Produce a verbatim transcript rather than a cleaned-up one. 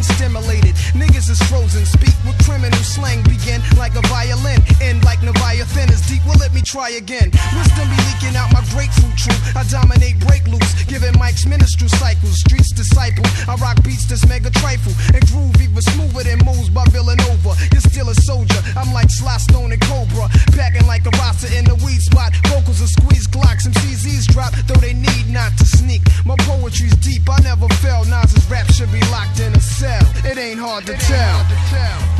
stimulated. Niggas is frozen, speak with criminal slang, begin like a violin, end like Leviathan is deep. Well, let me try again. Wisdom be leaking out my grapefruit true. I dominate, break loose, giving mics ministry cycles. Streets disciple, I rock beats that's mega trifle and groove even smoother than moves by Villanova. You're still a soldier, I'm like Sly Stone and Cobra, packing like a roster in the weed spot. Vocals are squeeze Glocks, M Cs eavesdrop, though they need not to sneak. My poetry's deep, I never fell. Nas's rap should be locked in a cell. It ain't hard to tell.